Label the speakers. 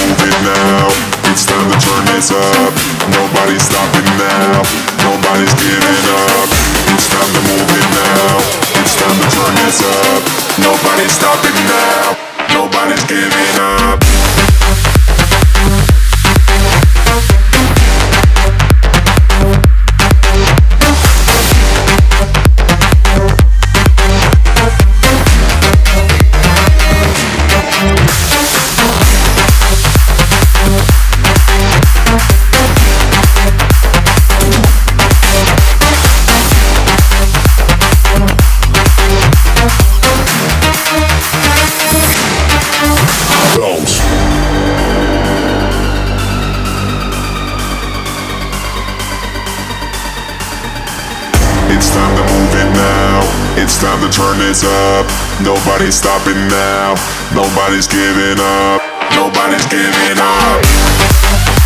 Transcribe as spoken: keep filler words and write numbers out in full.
Speaker 1: move it now. It's time to turn this up. Nobody's stopping now. Nobody's giving up. It's time to move it now. It's time to turn this up. Nobody's stopping now. Nobody's giving up. It's time to move it now. It's time to turn this up. Nobody's stopping now. Nobody's giving up. Nobody's giving up.